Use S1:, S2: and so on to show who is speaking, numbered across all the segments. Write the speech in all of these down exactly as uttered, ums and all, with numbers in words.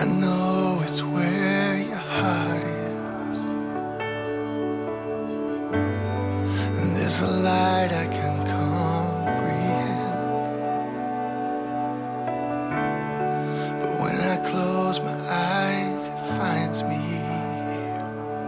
S1: know it's where your heart is, and there's a light I can comprehend. But when I close my eyes, it finds me here.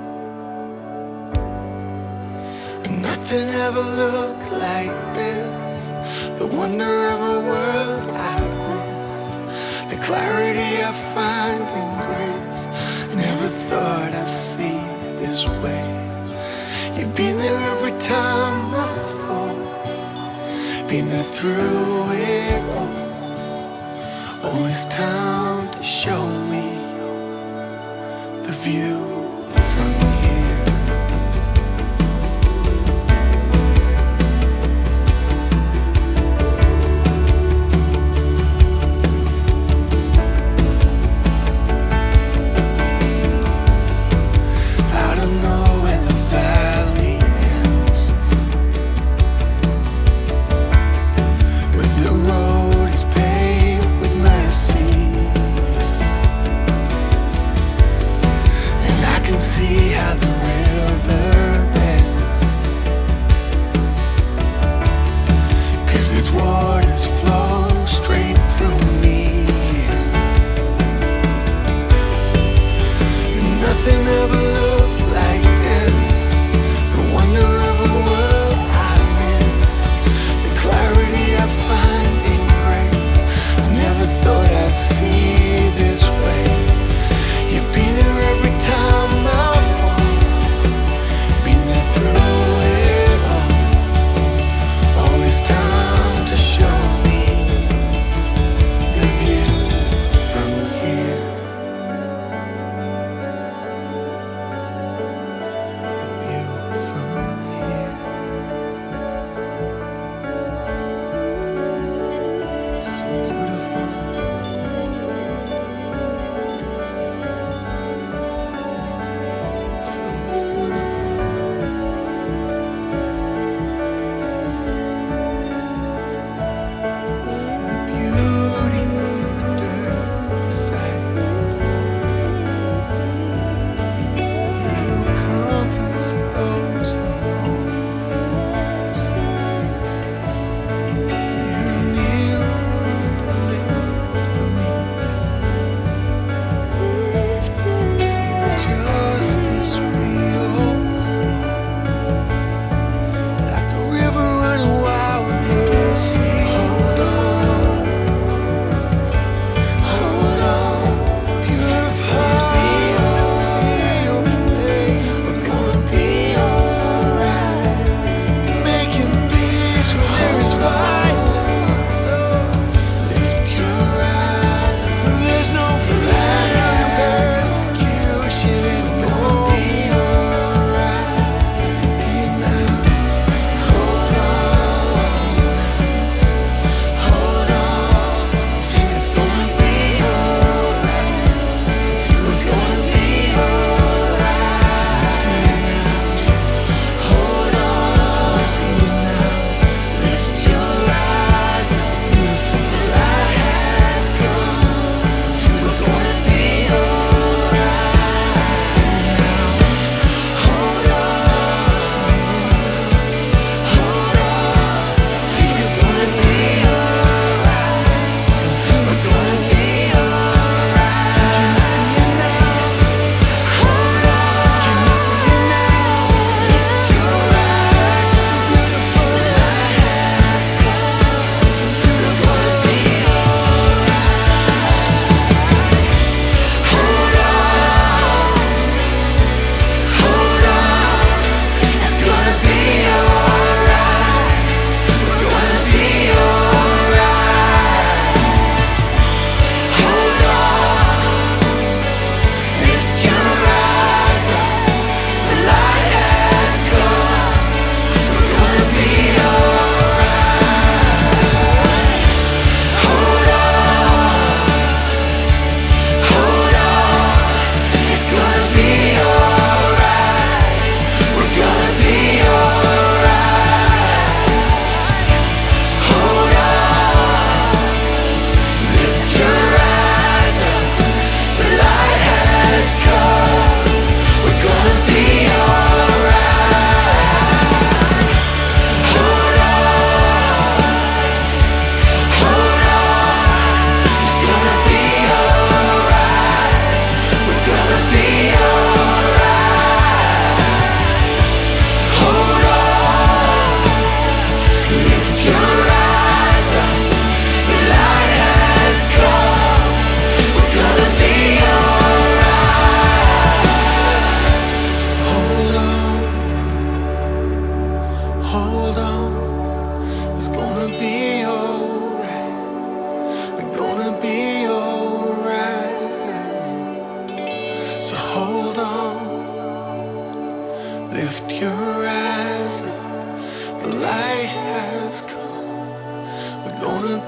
S1: And nothing ever looked like this, the wonder of a world I miss, the clarity I find in grace. Never thought I'd see it this way. You've been there every time I fall, been there through it all. All this time to show me the view from here. I don't know where the valley ends, but the road is paved with mercy. And I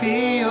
S1: be